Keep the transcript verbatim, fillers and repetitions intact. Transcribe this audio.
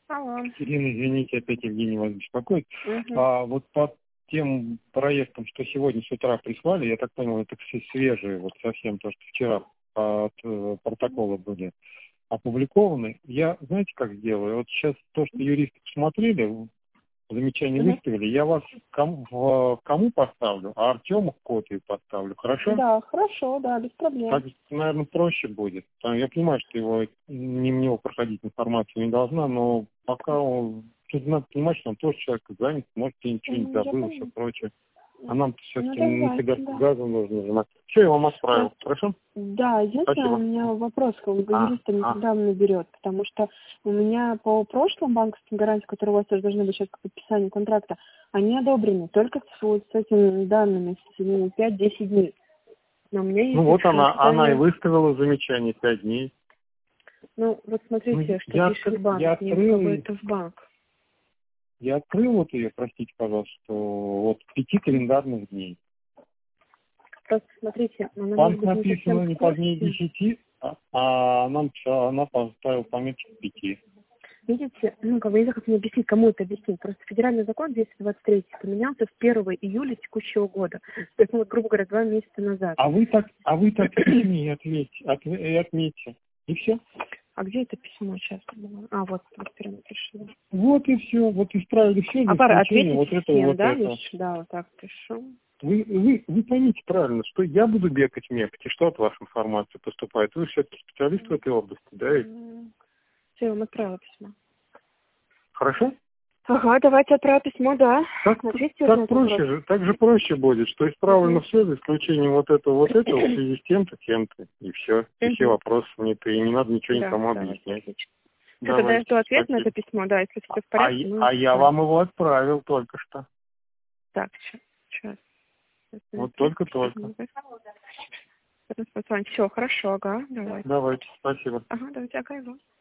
Алло. Ирина, извините, опять Евгений вас беспокоит. Угу. А вот по тем проектам, что сегодня с утра прислали, я так понял, это все свежие, вот совсем то, что вчера от э, протокола были опубликованы. Я, знаете, как сделаю? Вот сейчас то, что юристы посмотрели, замечания Угу. выставили, я вас кому, в, кому поставлю, а Артему в копию поставлю, хорошо? Да, хорошо, да, без проблем. Так, наверное, проще будет. Там, я понимаю, что его не мне проходить информация не должна, но пока он... Тут надо понимать, что он тоже человек занят, может, и ничего не М, Я забыл и все поняла. прочее. А нам Ну, все-таки на давайте, себя да. газом нужно нажимать. Все, я вам отправил, Сейчас. хорошо? Да, единственное, у Спасибо. меня вопрос, как бы А, юриста не а. всегда он наберет, потому что у меня по прошлым банковским гарантиям, которые у вас тоже должны быть сейчас к подписанию контракта, они одобрены только с, вот, с этими данными, с пять-десять дней. Но у меня Ну есть вот она, она и описание. выставила замечание пять дней. Ну, вот Ну, смотрите, что я, пишет откры- банк, я мне как бы открыл, это в банк. я открыл вот ее, простите, пожалуйста, что вот пяти календарных дней. Просто смотрите, она может Банк быть не совсем написано в не позднее курсе. десяти, а, а нам она поставила пометку пяти. Видите, ну, как бы, я не знаю, как мне объяснить, кому это объяснить. Просто федеральный закон двести двадцать три поменялся с первого июля текущего года. То есть, ну, вот, грубо говоря, два месяца назад. А вы так, а вы так в письме и ответьте, от- и отметьте. И все. А где это письмо сейчас было? А, вот, вот прямо пришло. Вот и все. Вот исправили все, А за пара, исключением ответить вот этого, всем, вот да? этого. Миш? Да, вот так пишу. Вы, вы, вы поймите правильно, что я буду бегать, мекать, и что от вашей информации поступает. Вы все-таки специалист в этой области, да? ведь? Все, я вам отправила письмо. Хорошо? Ага, давайте отправим письмо, да. Так, Ответьте вот на так этот вопрос. проще же, так же проще будет, что исправлено Угу. все, за исключением вот этого, вот этого, в связи с тем-то, тем-то, и все. И все Угу. вопросы сняты, и не надо ничего Да, никому давайте, объяснять. отлично. Все, тогда я Давайте, жду ответ на спасибо. это письмо, да, если все в А, порядке, я- мы а я отправим. вам его отправил только что. Так, сейчас. Вот только-только. Все, хорошо, ага, давайте. Давайте, спасибо. Ага, давайте, ага, его.